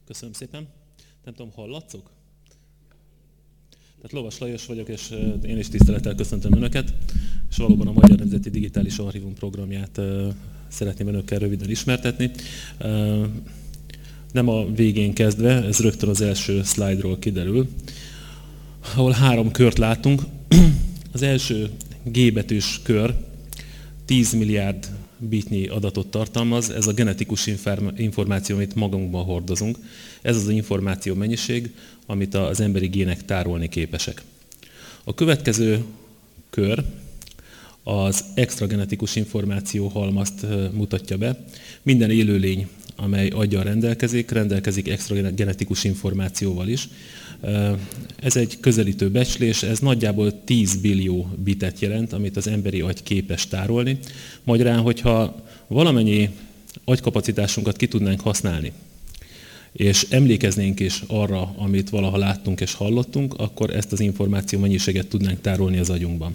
Köszönöm szépen. Nem tudom, hallatszok? Tehát Lovas Lajos vagyok, és én is tisztelettel köszöntöm Önöket, és valóban a Magyar Nemzeti Digitális Archívum programját szeretném Önökkel röviden ismertetni. Nem a végén kezdve, ez rögtön az első szlájdról kiderül, ahol 3 kört látunk. Az első G betűs kör 10 milliárd bitnyi adatot tartalmaz, ez a genetikus információ, amit magunkban hordozunk. Ez az információ mennyiség, amit az emberi gének tárolni képesek. A következő kör az extra genetikus információ halmazt mutatja be. Minden élőlény, amely aggyal rendelkezik extra genetikus információval is. Ez egy közelítő becslés, ez nagyjából 10 billió bitet jelent, amit az emberi agy képes tárolni. Magyarán, hogyha valamennyi agykapacitásunkat ki tudnánk használni, és emlékeznénk is arra, amit valaha láttunk és hallottunk, akkor ezt az információ mennyiséget tudnánk tárolni az agyunkban.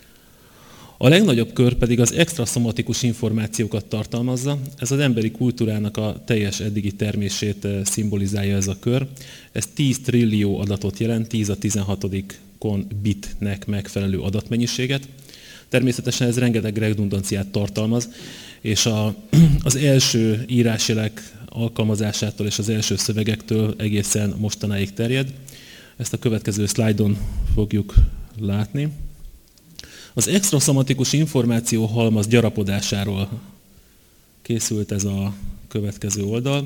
A legnagyobb kör pedig az extraszomatikus információkat tartalmazza. Ez az emberi kultúrának a teljes eddigi termését szimbolizálja ez a kör. Ez 10 trillió adatot jelent, 10 a 16-on bitnek megfelelő adatmennyiséget. Természetesen ez rengeteg redundanciát tartalmaz, és az első írásjelek alkalmazásától és az első szövegektől egészen mostanáig terjed. Ezt a következő szlájdon fogjuk látni. Az extraszomatikus információ halmaz gyarapodásáról készült ez a következő oldal.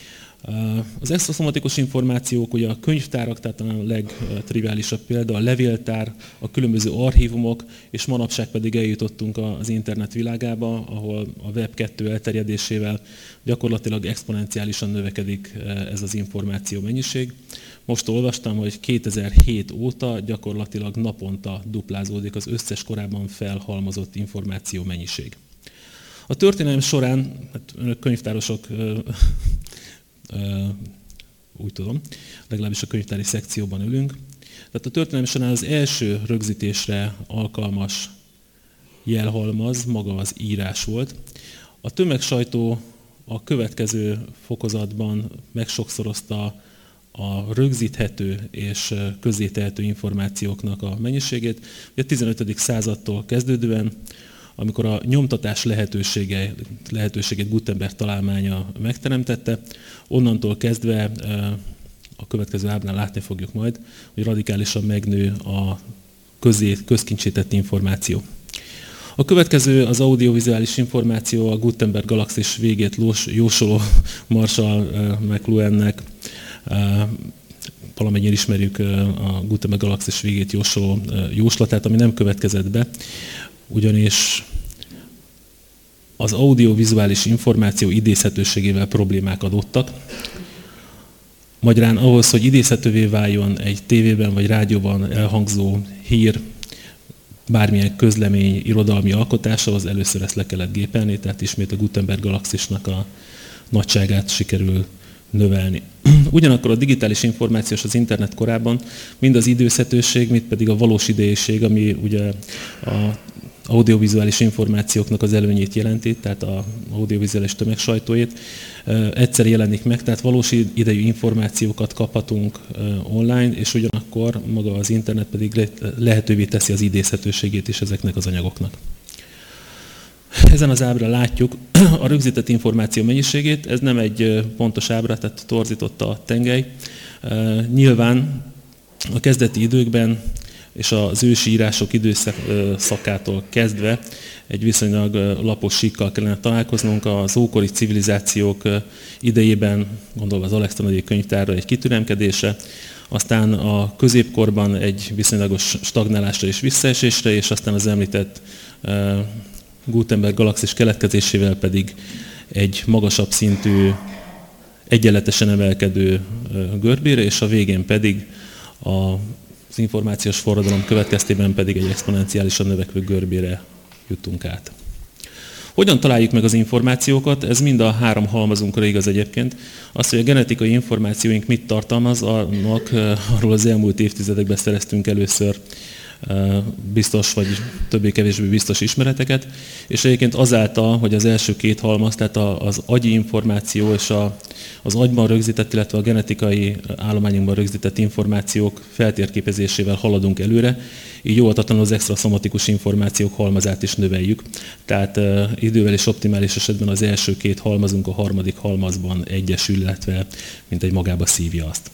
Az extraszomatikus információk ugye a könyvtárak, tehát a legtriviálisabb példa, a levéltár, a különböző archívumok, és manapság pedig eljutottunk az internet világába, ahol a Web 2 elterjedésével gyakorlatilag exponenciálisan növekedik ez az információ mennyiség. Most olvastam, hogy 2007 óta gyakorlatilag naponta duplázódik az összes korábban felhalmozott információ mennyiség. A történelem során, hát önök könyvtárosok, úgy tudom, legalábbis a könyvtári szekcióban ülünk. Tehát a történelem során az első rögzítésre alkalmas jelhalmaz maga az írás volt. A tömegsajtó a következő fokozatban megsokszorozta a rögzíthető és közzétehető információknak a mennyiségét. A 15. századtól kezdődően, amikor a nyomtatás lehetőségét Gutenberg találmánya megteremtette, onnantól kezdve a következő ábrán látni fogjuk majd, hogy radikálisan megnő a közkincsített információ. A következő az audiovizuális információ, a Gutenberg galaxis végét jósoló Marshall McLuhannek, valamennyien ismerjük a Gutenberg galaxis végét jósoló jóslatát, ami nem következett be, ugyanis az audiovizuális információ idézhetőségével problémák adottak. Magyarán ahhoz, hogy idézhetővé váljon egy tévében vagy rádióban elhangzó hír, bármilyen közlemény, irodalmi alkotás, ahhoz először ezt le kellett gépelni, tehát ismét a Gutenberg galaxisnak a nagyságát sikerül növelni. Ugyanakkor a digitális információs az internet korában mind az időzhetőség, mind pedig a valós idejűség, ami ugye az audiovizuális információknak az előnyét jelenti, tehát az audiovizuális tömegsajtóét, egyszer jelenik meg, tehát valós idejű információkat kaphatunk online, és ugyanakkor maga az internet pedig lehetővé teszi az idézhetőségét is ezeknek az anyagoknak. Ezen az ábrán látjuk a rögzített információ mennyiségét, ez nem egy pontos ábra, tehát torzított a tengely. Nyilván a kezdeti időkben és az ősi írások időszakától kezdve egy viszonylag lapos síkkal kellene találkoznunk. Az ókori civilizációk idejében, gondolva az Alexandriai könyvtárra, egy kitüremkedésre, aztán a középkorban egy viszonylagos stagnálásra és visszaesésre, és aztán az említett Gutenberg galaxis keletkezésével pedig egy magasabb szintű, egyenletesen emelkedő görbére, és a végén pedig az információs forradalom következtében pedig egy exponenciálisan növekvő görbére jutunk át. Hogyan találjuk meg az információkat? Ez mind a 3 halmazunkra igaz egyébként. Az, hogy a genetikai információink mit tartalmaz, arról az elmúlt évtizedekben szereztünk először biztos vagy többé-kevésbé biztos ismereteket, és egyébként azáltal, hogy az első két halmaz, tehát az agyi információ és az agyban rögzített, illetve a genetikai állományunkban rögzített információk feltérképezésével haladunk előre, így óvatatlanul az extraszomatikus információk halmazát is növeljük. Tehát idővel és optimális esetben az első két halmazunk a harmadik halmazban egyesül, illetve mint egy magába szívja azt.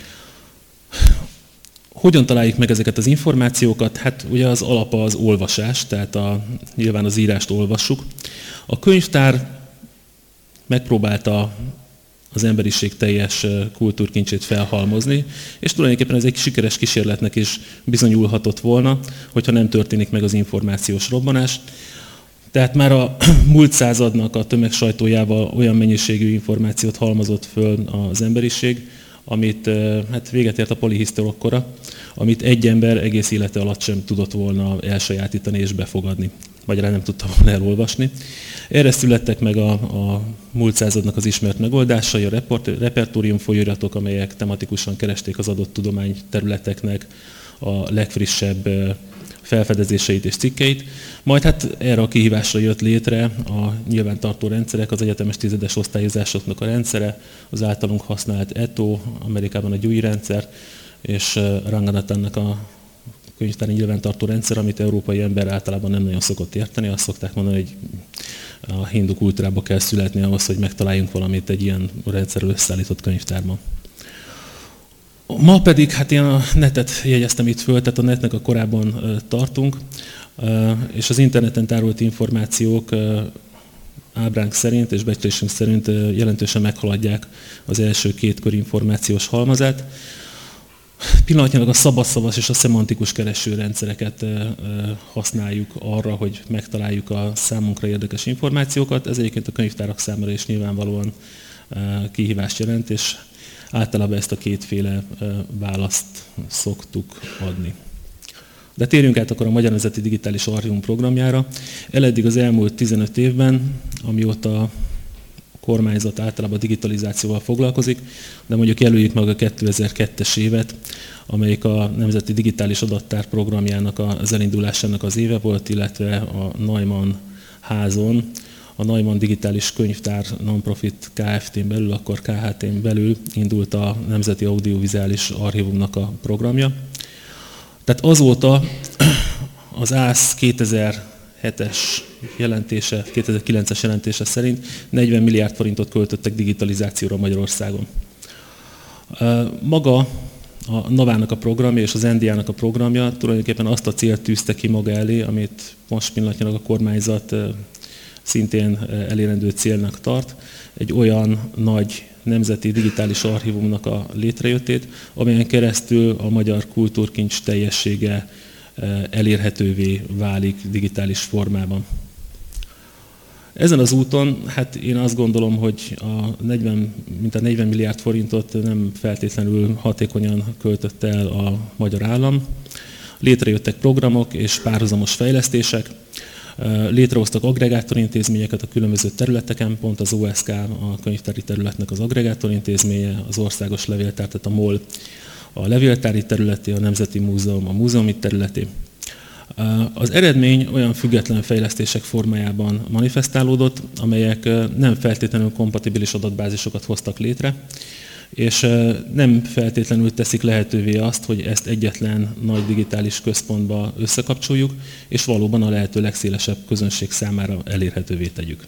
Hogyan találjuk meg ezeket az információkat? Hát ugye az alapa az olvasás, tehát nyilván az írást olvassuk. A könyvtár megpróbálta az emberiség teljes kultúrkincsét felhalmozni, és tulajdonképpen ez egy sikeres kísérletnek is bizonyulhatott volna, hogyha nem történik meg az információs robbanás. Tehát már a múlt századnak a tömegsajtójával olyan mennyiségű információt halmozott föl az emberiség, amit hát véget ért a polihisztorok kora, amit egy ember egész élete alatt sem tudott volna elsajátítani és befogadni, magyarán nem tudta volna elolvasni. Erre születtek meg a múlt századnak az ismert megoldásai, a repertórium folyóiratok, amelyek tematikusan keresték az adott tudományterületeknek a legfrissebb felfedezéseit és cikkeit. Majd hát erre a kihívásra jött létre a nyilvántartó rendszerek, az egyetemes tizedes osztályozásoknak a rendszere, az általunk használt ETO, Amerikában a Dewey rendszer, és Ranganathannak a könyvtári nyilvántartó rendszer, amit európai ember általában nem nagyon szokott érteni. Azt szokták mondani, hogy a hindu kultúrába kell születni ahhoz, hogy megtaláljunk valamit egy ilyen rendszerről összeállított könyvtárban. Ma pedig, hát én a netet jegyeztem itt föl, tehát a netnek a korában tartunk, és az interneten tárolt információk ábránk szerint és becslésünk szerint jelentősen meghaladják az első két kör információs halmazát. Pillanatnyilag a szabadszavas és a szemantikus keresőrendszereket használjuk arra, hogy megtaláljuk a számunkra érdekes információkat. Ez egyébként a könyvtárak számára is nyilvánvalóan kihívást jelent, és általában ezt a kétféle választ szoktuk adni. De térjünk át akkor a Magyar Nemzeti Digitális Archívum programjára. Eddig az elmúlt 15 évben, amióta a kormányzat általában digitalizációval foglalkozik, de mondjuk jelöljük meg a 2002-es évet, amelyik a Nemzeti Digitális Adattár programjának az elindulásának az éve volt, illetve a Neumann házon, a Neumann Digitális Könyvtár Nonprofit Kft-n belül, akkor KHT-n belül indult a Nemzeti Audiovizuális Archívumnak a programja. Tehát azóta az ÁSZ 2007-es jelentése, 2009-es jelentése szerint 40 milliárd forintot költöttek digitalizációra Magyarországon. Maga a Novának a programja és az NDA-nak a programja tulajdonképpen azt a célt tűzte ki maga elé, amit most pillanatnyilag a kormányzat szintén elérendő célnak tart, egy olyan nagy nemzeti digitális archívumnak a létrejöttét, amelyen keresztül a magyar kultúrkincs teljessége elérhetővé válik digitális formában. Ezen az úton, hát én azt gondolom, hogy mint a 40 milliárd forintot nem feltétlenül hatékonyan költött el a magyar állam. Létrejöttek programok és párhuzamos fejlesztések, létrehoztak aggregátorintézményeket a különböző területeken, pont az OSK, a könyvtári területnek az aggregátorintézménye, az országos levéltár, tehát a MOL, a levéltári területé, a Nemzeti Múzeum, a múzeumi területé. Az eredmény olyan független fejlesztések formájában manifestálódott, amelyek nem feltétlenül kompatibilis adatbázisokat hoztak létre, és nem feltétlenül teszik lehetővé azt, hogy ezt egyetlen nagy digitális központba összekapcsoljuk, és valóban a lehető legszélesebb közönség számára elérhetővé tegyük.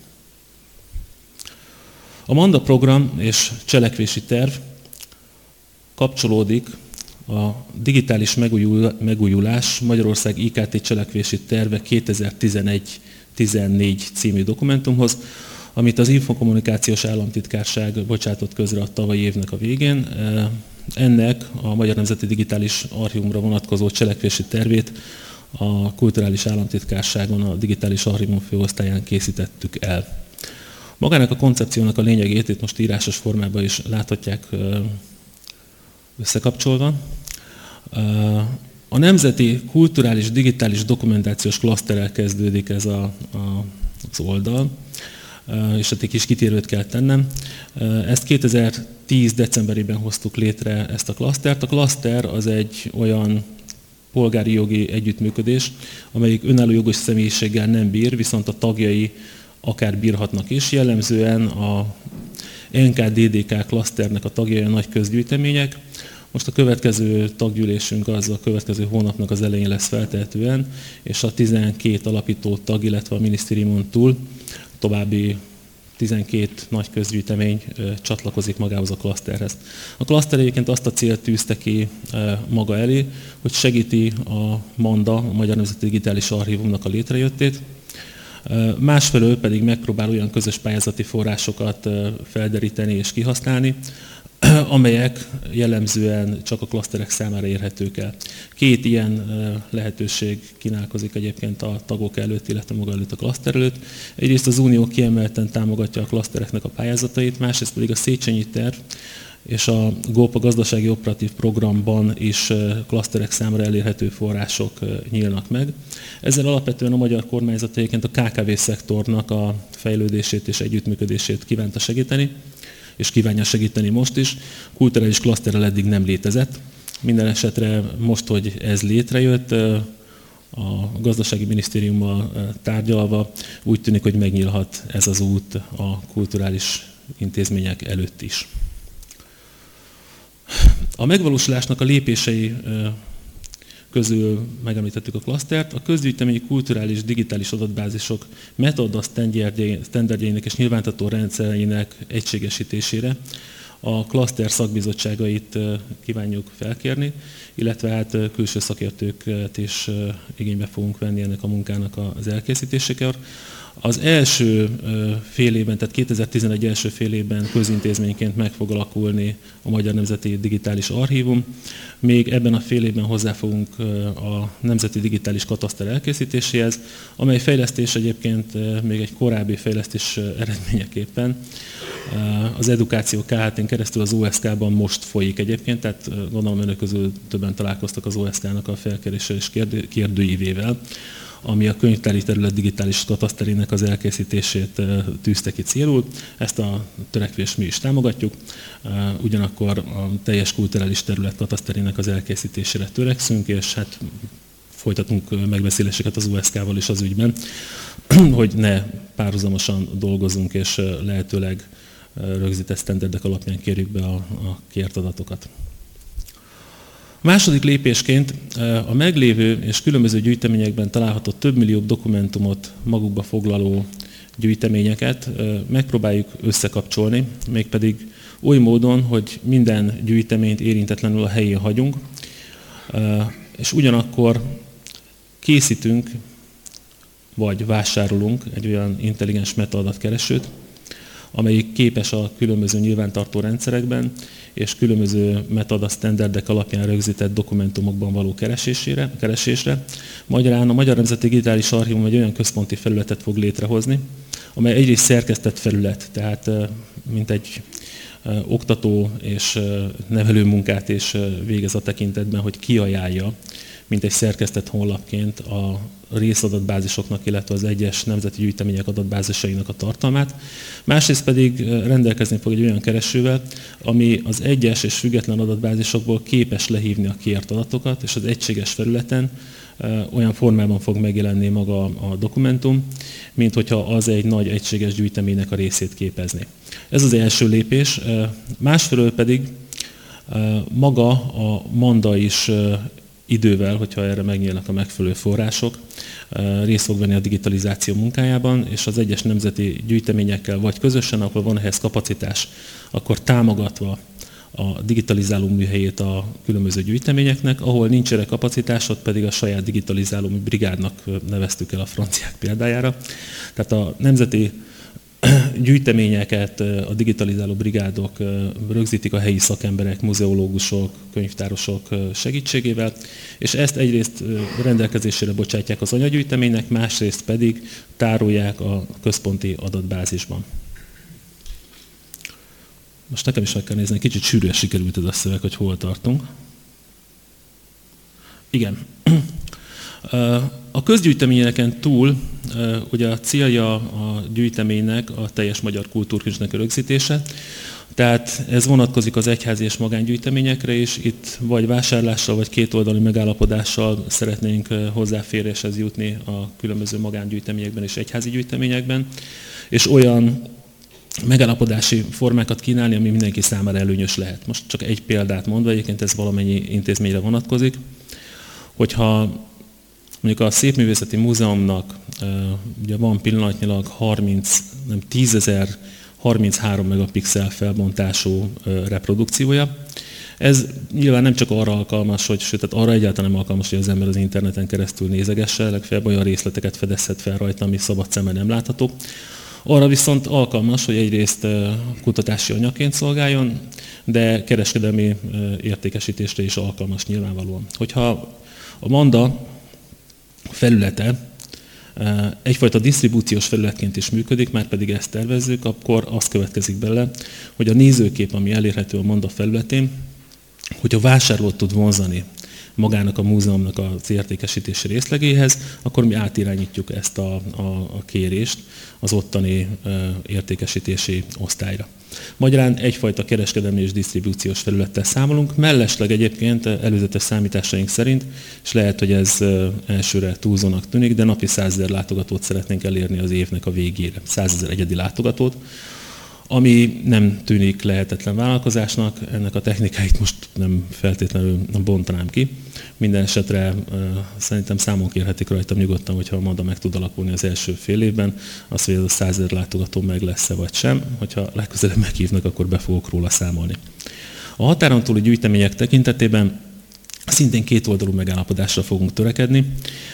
A Manda program és cselekvési terv kapcsolódik a Digitális Megújulás Magyarország IKT cselekvési terve 2011-14 című dokumentumhoz, amit az Infokommunikációs Államtitkárság bocsátott közre a tavalyi évnek a végén. Ennek a Magyar Nemzeti Digitális Archívumra vonatkozó cselekvési tervét a Kulturális Államtitkárságon, a Digitális Archívum főosztályán készítettük el. Magának a koncepciónak a lényegét itt most írásos formában is láthatják összekapcsolva. A Nemzeti Kulturális Digitális Dokumentációs Klaszterrel kezdődik ez az oldal, és egy kis kitérőt kell tennem. Ezt 2010. decemberében hoztuk létre ezt a klasztert. A klaszter az egy olyan polgári jogi együttműködés, amelyik önálló jogos személyiséggel nem bír, viszont a tagjai akár bírhatnak is. Jellemzően a NK-DDK klaszternek a tagjai a nagy közgyűjtemények. Most a következő taggyűlésünk az a következő hónapnak az elején lesz feltehetően, és a 12 alapító tag, illetve a minisztériumon túl további 12 nagy közgyűjtemény csatlakozik magához a klaszterhez. A klaszter egyébként azt a célt tűzte ki maga elé, hogy segíti a MANDA, a Magyar Nemzeti Digitális Archívumnak a létrejöttét, másfelől pedig megpróbál olyan közös pályázati forrásokat felderíteni és kihasználni, amelyek jellemzően csak a klaszterek számára érhetők el. Két ilyen lehetőség kínálkozik egyébként a tagok előtt, illetve maga előtt a klaszter előtt. Egyrészt az Unió kiemelten támogatja a klasztereknek a pályázatait, másrészt pedig a Széchenyi terv és a GOP, a Gazdasági Operatív Programban is klaszterek számára elérhető források nyílnak meg. Ezzel alapvetően a magyar kormányzat egyébként a KKV-szektornak a fejlődését és együttműködését kívánta segíteni, és kívánja segíteni most is. Kulturális klaszterrel eddig nem létezett. Minden esetre most, hogy ez létrejött, a gazdasági minisztériummal tárgyalva úgy tűnik, hogy megnyílhat ez az út a kulturális intézmények előtt is. A megvalósulásnak a lépései közül megemlítettük a klasztert, a közgyűjteményi kulturális digitális adatbázisok metoda sztenderdjeinek és nyilvántartó rendszereinek egységesítésére a klaszter szakbizottságait kívánjuk felkérni, illetve hát külső szakértőket is igénybe fogunk venni ennek a munkának az elkészítésekor. Az első fél évben, tehát 2011 első fél évben közintézményként meg fog alakulni a Magyar Nemzeti Digitális Archívum. Még ebben a fél évben hozzáfogunk a Nemzeti Digitális Kataszter elkészítéséhez, amely fejlesztés egyébként még egy korábbi fejlesztés eredményeképpen az Edukáció Kft-n keresztül az OSK-ban most folyik egyébként, tehát gondolom önök közül többen találkoztak az OSK-nak a felkéréssel és kérdőívével, ami a könyvtári terület digitális kataszterének az elkészítését tűzte ki célul. Ezt a törekvést mi is támogatjuk, ugyanakkor a teljes kulturális terület kataszterének az elkészítésére törekszünk, és hát folytatunk megbeszéléseket az USK-val is az ügyben, hogy ne párhuzamosan dolgozunk, és lehetőleg rögzített sztenderdek alapján kérjük be a kért adatokat. A második lépésként a meglévő és különböző gyűjteményekben található több millió dokumentumot magukba foglaló gyűjteményeket megpróbáljuk összekapcsolni, mégpedig oly módon, hogy minden gyűjteményt érintetlenül a helyén hagyunk, és ugyanakkor készítünk vagy vásárolunk egy olyan intelligens metaadatkeresőt, amelyik képes a különböző nyilvántartó rendszerekben és különböző metaadat sztenderdek alapján rögzített dokumentumokban való keresésre. Magyarán a Magyar Nemzeti Digitális Archívum egy olyan központi felületet fog létrehozni, amely egyrészt szerkesztett felület, tehát mint egy oktató és nevelő munkát is végez a tekintetben, hogy kiajánlja, mint egy szerkesztett honlapként a részadatbázisoknak, illetve az egyes nemzeti gyűjtemények adatbázisainak a tartalmát. Másrészt pedig rendelkezni fog egy olyan keresővel, ami az egyes és független adatbázisokból képes lehívni a kért adatokat, és az egységes felületen olyan formában fog megjelenni maga a dokumentum, mint hogyha az egy nagy egységes gyűjteménynek a részét képezni. Ez az első lépés. Másfelől pedig maga a MANDA is idővel, hogyha erre megnyílnak a megfelelő források, részt fog venni a digitalizáció munkájában, és az egyes nemzeti gyűjteményekkel vagy közösen, ahol van ehhez kapacitás, akkor támogatva a digitalizáló műhelyét a különböző gyűjteményeknek, ahol nincs erre kapacitás, ott pedig a saját digitalizáló brigádnak neveztük el a franciák példájára. Tehát a nemzeti gyűjteményeket a digitalizáló brigádok rögzítik a helyi szakemberek, muzeológusok, könyvtárosok segítségével, és ezt egyrészt rendelkezésére bocsátják az anyagyűjteménynek, másrészt pedig tárolják a központi adatbázisban. Most nekem is meg kell nézni, kicsit sűrűen sikerült ez a szöveg, hogy hol tartunk. Igen. A közgyűjteményeken túl ugye a célja a gyűjteménynek a teljes magyar kultúrkincsnek rögzítése, tehát ez vonatkozik az egyházi és magángyűjteményekre is, itt vagy vásárlással, vagy kétoldalú megállapodással szeretnénk hozzáféréshez jutni a különböző magángyűjteményekben és egyházi gyűjteményekben, és olyan megállapodási formákat kínálni, ami mindenki számára előnyös lehet. Most csak egy példát mondva, egyébként ez valamennyi intézményre vonatkozik, hogyha mondjuk a Szépművészeti Múzeumnak ugye van pillanatnyilag 10.033 megapixel felbontású reprodukciója. Ez nyilván nem csak arra alkalmas, sőt, arra egyáltalán nem alkalmas, hogy az ember az interneten keresztül nézegesse, legfeljebb olyan részleteket fedezhet fel rajta, ami szabad szemmel nem látható. Arra viszont alkalmas, hogy egyrészt kutatási anyagként szolgáljon, de kereskedelmi értékesítésre is alkalmas nyilvánvalóan. Hogyha a Manda felülete egyfajta disztribúciós felületként is működik, már pedig ezt tervezzük, akkor az következik bele, hogy a nézőkép, ami elérhető a Manda felületén, hogy a vásárlót tud vonzani magának a múzeumnak az értékesítési részlegéhez, akkor mi átirányítjuk ezt a kérést az ottani értékesítési osztályra. Magyarán egyfajta kereskedelmi és disztribúciós felülettel számolunk, mellesleg egyébként előzetes számításaink szerint, és lehet, hogy ez elsőre túlzónak tűnik, de napi 100 000 látogatót szeretnénk elérni az évnek a végére, 100 000 egyedi látogatót, ami nem tűnik lehetetlen vállalkozásnak, ennek a technikáit most nem feltétlenül bontanám ki. Minden esetre szerintem számon kérhetik rajtam nyugodtan, hogyha a Manda meg tud alakulni az első fél évben, az, hogy ez a 100 000 látogató meg lesz-e vagy sem. Hogyha legközelebb meghívnak, akkor be fogok róla számolni. A határon túli gyűjtemények tekintetében szintén kétoldalú megállapodásra fogunk törekedni,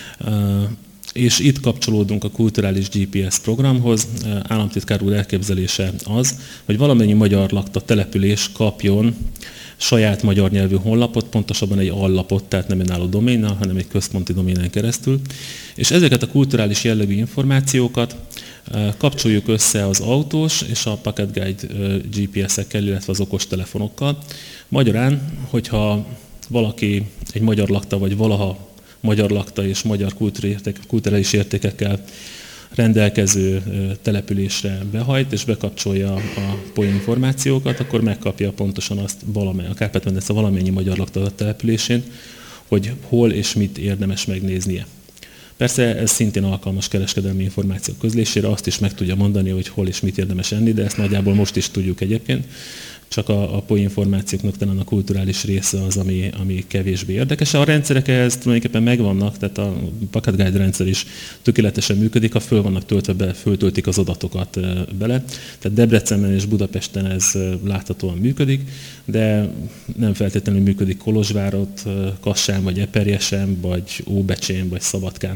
és itt kapcsolódunk a kulturális GPS programhoz. Államtitkár úr elképzelése az, hogy valamennyi magyar lakta település kapjon saját magyar nyelvű honlapot, pontosabban egy allapot, tehát nem önálló doménnal, hanem egy központi doménen keresztül. És ezeket a kulturális jellegű információkat kapcsoljuk össze az autós és a Pocket Guide GPS-ekkel, illetve az okostelefonokkal. Magyarán, hogyha valaki egy magyar lakta, vagy valaha magyar lakta és magyar kulturális értékekkel rendelkező településre behajt és bekapcsolja a POI információkat, akkor megkapja pontosan azt a Kárpát-medence valamennyi magyar lakta településén, hogy hol és mit érdemes megnéznie. Persze ez szintén alkalmas kereskedelmi információk közlésére, azt is meg tudja mondani, hogy hol és mit érdemes enni, de ezt nagyjából most is tudjuk egyébként. Csak a POI információknak talán a kulturális része az, ami kevésbé érdekes. A rendszerek ehhez tulajdonképpen megvannak, tehát a Pocket Guide rendszer is tökéletesen működik, ha föl vannak töltve be, föltöltik az adatokat bele. Tehát Debrecenben és Budapesten ez láthatóan működik, de nem feltétlenül működik Kolozsvárott, Kassán, vagy Eperjesen, vagy Óbecsén, vagy Szabadkán.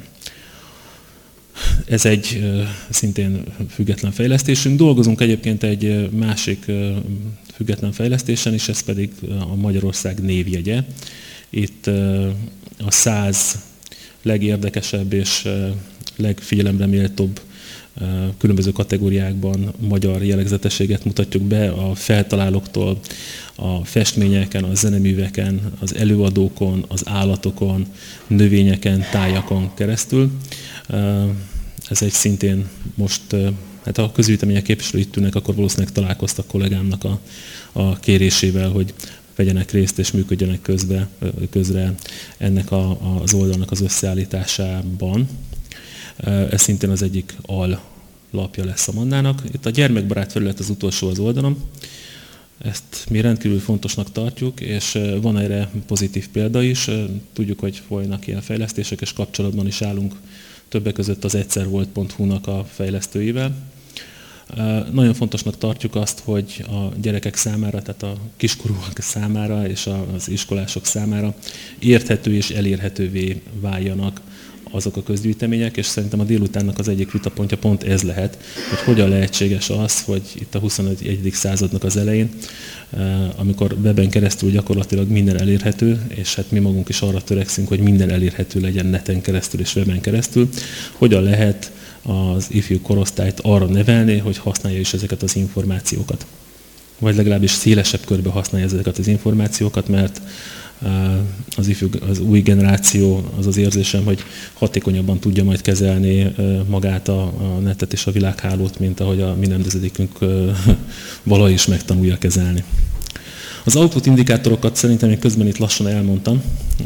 Ez egy szintén független fejlesztésünk. Dolgozunk egyébként egy másik független fejlesztésen is, ez pedig a Magyarország névjegye. Itt a 100 legérdekesebb és legfigyelemre méltóbb különböző kategóriákban magyar jellegzetességet mutatjuk be a feltalálóktól, a festményeken, a zeneműveken, az előadókon, az állatokon, növényeken, tájakon keresztül. Ez egy szintén most, hát ha a közgyűjtemények képviselői itt ülnek, akkor valószínűleg találkoztak kollégámnak a kérésével, hogy vegyenek részt és működjenek közre ennek az oldalnak az összeállításában. Ez szintén az egyik allapja lesz a Mandának. Itt a gyermekbarát felület az utolsó az oldalon. Ezt mi rendkívül fontosnak tartjuk, és van erre pozitív példa is. Tudjuk, hogy folynak ilyen fejlesztések, és kapcsolatban is állunk többek között az egyszervolt.hu-nak a fejlesztőivel. Nagyon fontosnak tartjuk azt, hogy a gyerekek számára, tehát a kiskorúak számára és az iskolások számára érthető és elérhetővé váljanak azok a közgyűjtemények, és szerintem a délutánnak az egyik vitapontja pont ez lehet, hogy hogyan lehetséges az, hogy itt a 21. századnak az elején, amikor weben keresztül gyakorlatilag minden elérhető, és hát mi magunk is arra törekszünk, hogy minden elérhető legyen neten keresztül és weben keresztül, hogyan lehet az ifjú korosztályt arra nevelni, hogy használja is ezeket az információkat. Vagy legalábbis szélesebb körbe használja ezeket az információkat, mert az új generáció, az az érzésem, hogy hatékonyabban tudja majd kezelni magát a netet és a világhálót, mint ahogy a mi nemzedékünk valahogy is megtanulja kezelni. Az output indikátorokat szerintem én közben itt lassan elmondtam.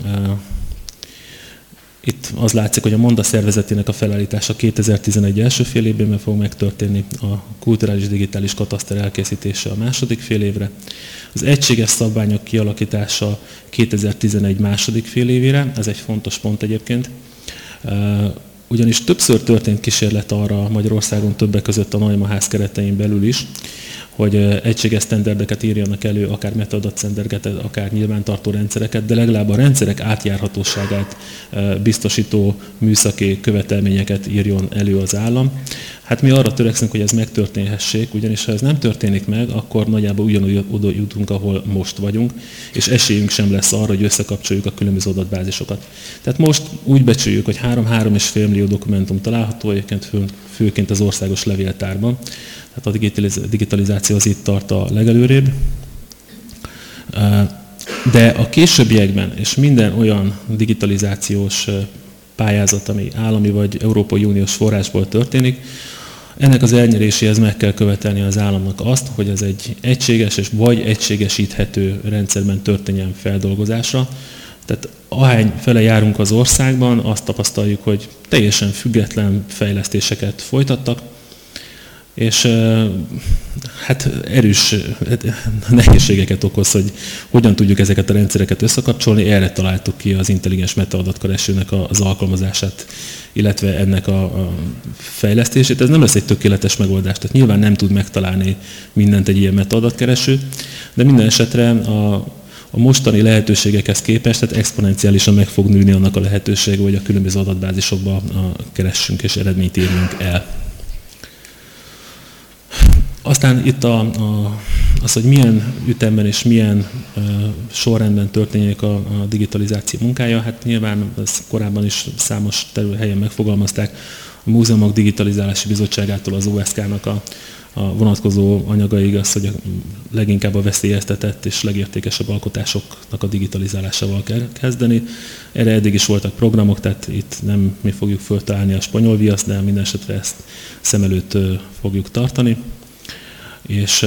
Itt az látszik, hogy a Monda szervezetének a felállítása 2011 első fél évben fog megtörténni, a kulturális digitális kataszter elkészítése a második fél évre, az egységes szabványok kialakítása 2011 második fél évére, ez egy fontos pont egyébként, ugyanis többször történt kísérlet arra Magyarországon, többek között a Neumann ház keretein belül is, hogy egységes sztenderdeket írjanak elő, akár metaadatsztenderdeket, akár nyilvántartó rendszereket, de legalább a rendszerek átjárhatóságát biztosító műszaki követelményeket írjon elő az állam. Hát mi arra törekszünk, hogy ez megtörténhessék, ugyanis ha ez nem történik meg, akkor nagyjából ugyanúgy oda jutunk, ahol most vagyunk, és esélyünk sem lesz arra, hogy összekapcsoljuk a különböző adatbázisokat. Tehát most úgy becsüljük, hogy 3-3,5 millió dokumentum található, egyébként főként az országos levéltárban. Tehát a digitalizáció az itt tart a legelőrébb. De a későbbiekben, és minden olyan digitalizációs pályázat, ami állami vagy Európai Uniós forrásból történik, ennek az elnyeréséhez meg kell követelni az államnak azt, hogy ez egy egységes és vagy egységesíthető rendszerben történjen feldolgozásra. Tehát ahány fele járunk az országban, azt tapasztaljuk, hogy teljesen független fejlesztéseket folytattak, és hát erős nehézségeket okoz, hogy hogyan tudjuk ezeket a rendszereket összekapcsolni. Erre találtuk ki az intelligens metaadatkeresőnek az alkalmazását, illetve ennek a fejlesztését. Ez nem lesz egy tökéletes megoldás, tehát nyilván nem tud megtalálni mindent egy ilyen metaadatkereső, de minden esetre a mostani lehetőségekhez képest, tehát exponenciálisan meg fog nőni annak a lehetősége, hogy a különböző adatbázisokba keressünk és eredményt írjunk el. Aztán itt az, hogy milyen ütemben és milyen sorrendben történjék a digitalizáció munkája, hát nyilván ezt korábban is számos helyen megfogalmazták. A Múzeumok Digitalizálási Bizottságától az OSK-nak a vonatkozó anyagaig az, hogy leginkább a veszélyeztetett és legértékesebb alkotásoknak a digitalizálásával kell kezdeni. Erre eddig is voltak programok, tehát itt nem mi fogjuk föltalálni a spanyol viaszt, de minden esetre ezt szem előtt fogjuk tartani. És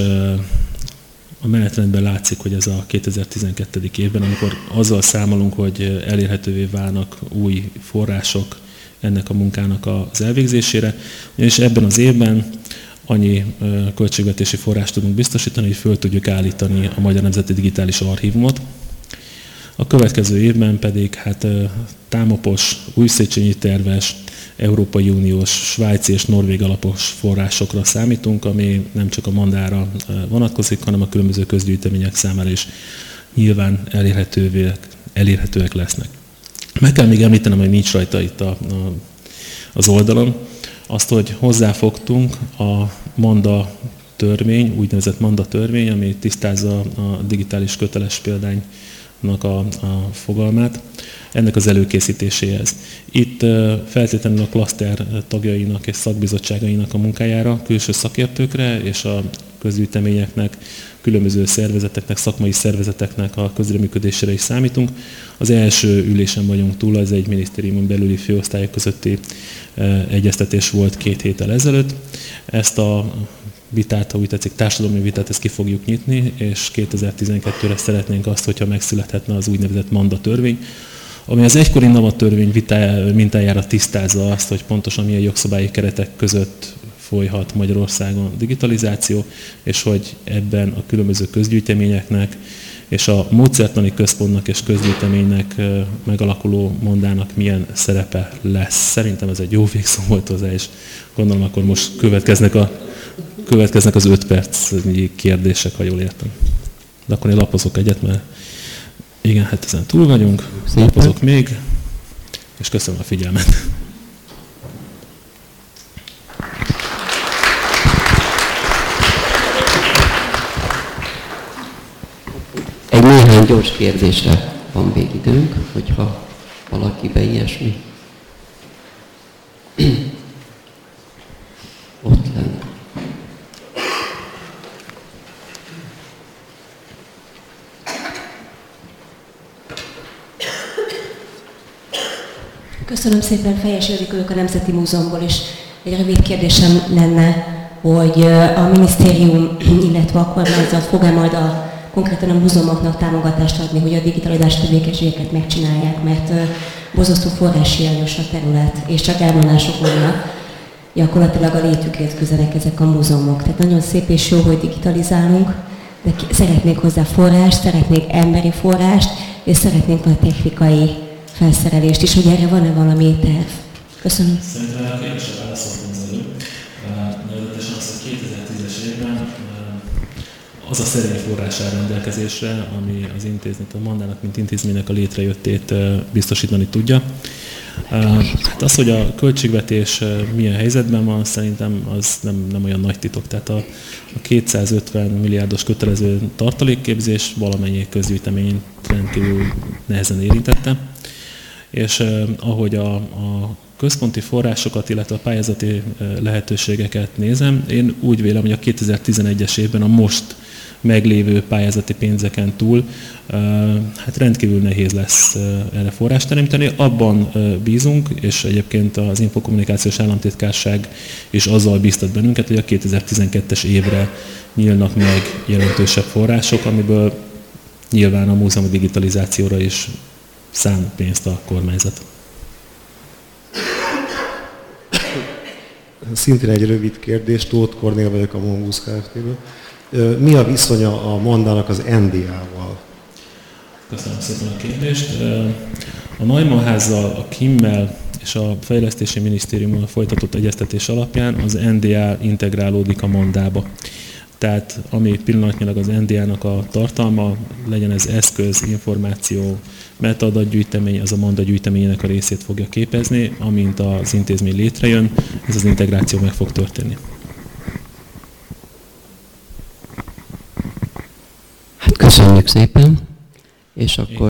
a menetrendben látszik, hogy ez a 2012. évben, amikor azzal számolunk, hogy elérhetővé válnak új források ennek a munkának az elvégzésére, és ebben az évben annyi költségvetési forrást tudunk biztosítani, hogy föl tudjuk állítani a Magyar Nemzeti Digitális Archívumot. A következő évben pedig hát támopos, új Széchenyi terves, Európai Uniós, svájci és norvég alapos forrásokra számítunk, ami nem csak a Mandára vonatkozik, hanem a különböző közgyűjtemények számára is nyilván elérhetőek lesznek. Meg kell még említenem, hogy nincs rajta itt az oldalon, azt, hogy hozzáfogtunk a Manda törvény, úgynevezett Manda törvény, ami tisztázza a digitális köteles példánynak a fogalmát, ennek az előkészítéséhez. Itt feltétlenül a klaszter tagjainak és szakbizottságainak a munkájára, külső szakértőkre és a közgyűjteményeknek, különböző szervezeteknek, szakmai szervezeteknek a közreműködésére is számítunk. Az első ülésen vagyunk túl, ez egy minisztériumon belüli főosztályok közötti egyeztetés volt 2 héttel ezelőtt. Ezt a vitát, ha úgy tetszik, társadalmi vitát, ezt ki fogjuk nyitni, és 2012-re szeretnénk azt, hogyha megszülethetne az úgynevezett Manda törvény, ami az egykori NAVA törvény mintájára tisztázza azt, hogy pontosan milyen jogszabályi keretek között folyhat Magyarországon digitalizáció, és hogy ebben a különböző közgyűjteményeknek és a módszertani központnak és közgyűjteménynek megalakuló mondának milyen szerepe lesz. Szerintem ez egy jó végszó volt hozzá, és gondolom akkor most következnek az 5 percnyi kérdések, ha jól értem. De akkor én lapozok egyet, mert igen, hát ezen túl vagyunk, lapozok még, és köszönöm a figyelmet. Egy néhány gyors kérdésre van még időnk, hogyha valakibe ilyesmi. Ott lenne. Köszönöm szépen, Fejes Ildikó vagyok a Nemzeti Múzeumból, és egy rövid kérdésem lenne, hogy a minisztérium, illetve a kormányzat fog-e majd konkrétan a múzeumoknak támogatást adni, hogy a digitalizációs tevékenységeket megcsinálják, mert borzasztó forráshiányos a terület, és csak elmondások vannak. Gyakorlatilag a létükért küzdenek ezek a múzeumok. Tehát nagyon szép és jó, hogy digitalizálunk, de szeretnék hozzá forrást, szeretnék emberi forrást, és szeretnénk a technikai felszerelést is, hogy erre van-e valami terv. Köszönöm. Szerintem a kérdésre válaszoltam az előbb. Nevezetesen az, hogy 2010-es évben az a szerény forrás áll rendelkezésre, ami az intézményt, a Mandának, mint intézménynek a létrejöttét biztosítani tudja. Hát az, hogy a költségvetés milyen helyzetben van, szerintem az nem olyan nagy titok. Tehát a 250 milliárdos kötelező tartalékképzés valamennyi közgyűjteményt rendkívül nehezen érintette. És ahogy a központi forrásokat, illetve a pályázati lehetőségeket nézem, én úgy vélem, hogy a 2011-es évben a most meglévő pályázati pénzeken túl hát rendkívül nehéz lesz erre forrást teremteni. Abban bízunk, és egyébként az Infokommunikációs Államtitkárság is azzal biztat bennünket, hogy a 2012-es évre nyílnak meg jelentősebb források, amiből nyilván a múzeum digitalizációra is szán pénzt a kormányzat. Szintén egy rövid kérdés, Tóth Kornél vagyok a Mongoose Kft-ből. Mi a viszonya a Mandának az NDA-val? Köszönöm szépen a kérdést. A Neumann házzal, a KIM-mel és a Fejlesztési Minisztériummal folytatott egyeztetés alapján az NDA integrálódik a Mandába. Tehát ami pillanatnyilag az NDA-nak a tartalma, legyen ez eszköz, információ, metaadatgyűjtemény, az a Manda gyűjteményének a részét fogja képezni, amint az intézmény létrejön, ez az integráció meg fog történni. Hát köszönjük szépen, és akkor